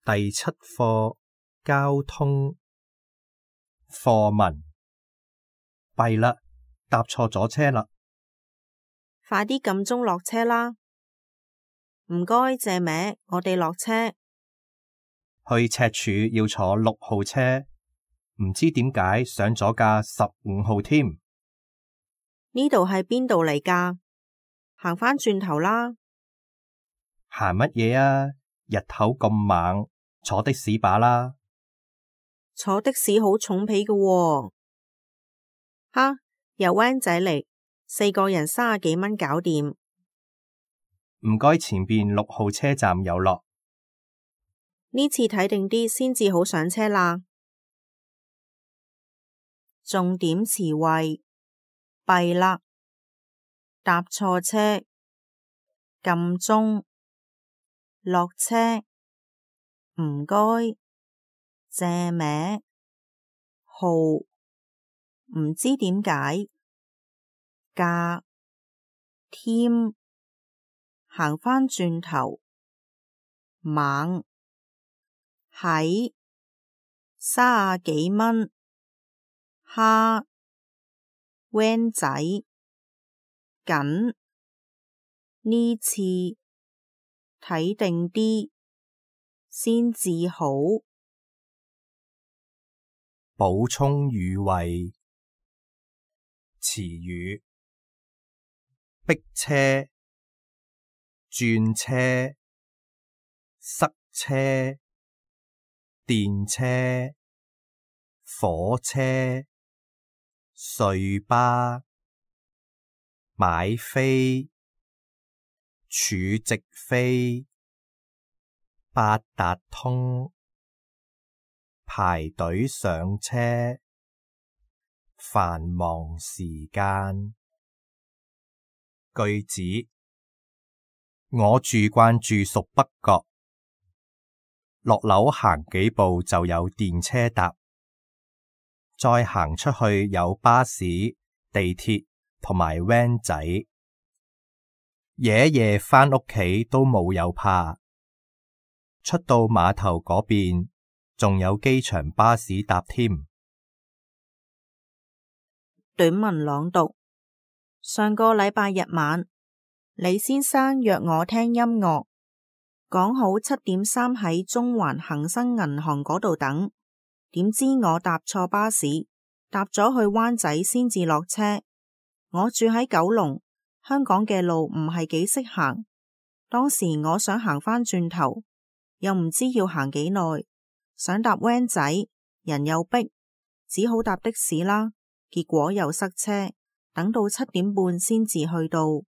第七課交通課文。弊啦，搭錯咗車啦！ 快啲撳鐘落車啦！唔該，借名，我哋落車。 去赤柱要坐6號車，唔知點解上咗架15號添。 呢度係邊度嚟㗎？行返轉頭啦！ 行乜嘢啊？日頭咁猛，坐的士吧啦！ 坐的士好重皮㗎喎。哈，有 van 仔嚟，4個人30幾蚊搞掂。 唔該，前邊6號車站有落。 呢次睇定啲先至好上車啦。重點詞彙：弊啦，搭錯車，撳鐘，落車，唔該，借名，號，唔知點解，價，添，行返轉頭，猛，喺30幾蚊，蝦 van 仔，緊，呢次睇定啲先至好。 補充語彙：詞語，逼車、轉車、塞車、電車、火車、隧巴、買飛、儲值飛、八達通、排隊上車、繁忙時間。句子：我住慣住屬北角，落樓行幾步就有電車搭，再行出去有巴士、地鐵同埋 van 仔。夜夜返屋企都冇有怕，出到碼頭嗰邊仲有機場巴士搭添。 短文朗讀：上個禮拜日晚，李先生約我聽音樂，講好7點3喺中環恒生銀行嗰度等，點知我搭錯巴士，搭咗去灣仔先至落車。我住喺九龍，香港嘅路唔係幾識行，當時我想行返轉頭，又唔知要行幾耐，想搭 van 仔，人又逼，只好搭的士啦。結果又塞車，等到7點半先至去到。